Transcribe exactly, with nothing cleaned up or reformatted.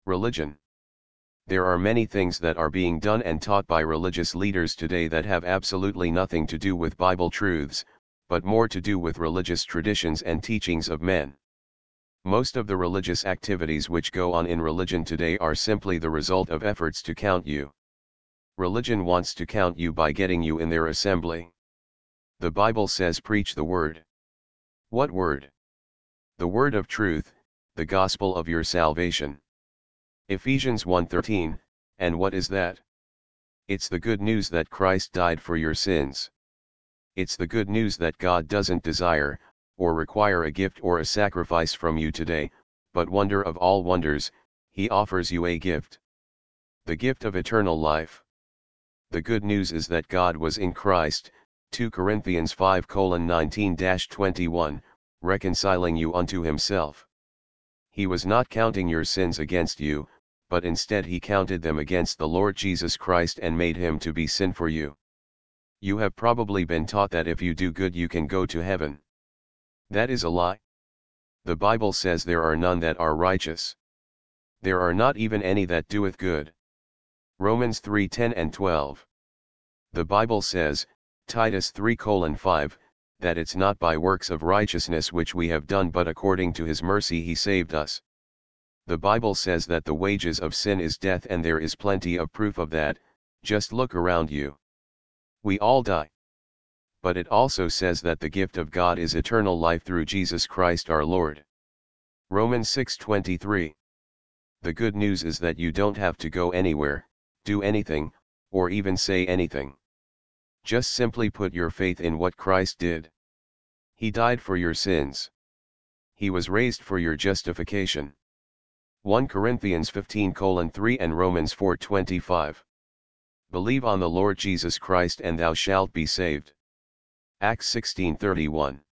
Religion. There are many things that are being done and taught by religious leaders today that have absolutely nothing to do with Bible truths, but more to do with religious traditions and teachings of men. Most of the religious activities which go on in religion today are simply the result of efforts to count you. Religion wants to count you by getting you in their assembly. The Bible says preach the word. What word? The word of truth, the gospel of your salvation. Ephesians one thirteen, and what is that? It's the good news that Christ died for your sins. It's the good news that God doesn't desire, or require a gift or a sacrifice from you today, but wonder of all wonders, He offers you a gift. The gift of eternal life. The good news is that God was in Christ, two Corinthians five nineteen to twenty-one, reconciling you unto Himself. He was not counting your sins against you, but instead He counted them against the Lord Jesus Christ and made Him to be sin for you. You have probably been taught that if you do good you can go to heaven. That is a lie. The Bible says there are none that are righteous. There are not even any that doeth good. Romans three ten and twelve. The Bible says, Titus three five, that it's not by works of righteousness which we have done but according to His mercy He saved us. The Bible says that the wages of sin is death, and there is plenty of proof of that. Just look around you. We all die. But it also says that the gift of God is eternal life through Jesus Christ our Lord. Romans six twenty-three. The good news is that you don't have to go anywhere, do anything, or even say anything. Just simply put your faith in what Christ did. He died for your sins. He was raised for your justification. First Corinthians fifteen three and Romans four twenty-five. Believe on the Lord Jesus Christ and thou shalt be saved. Acts sixteen thirty-one.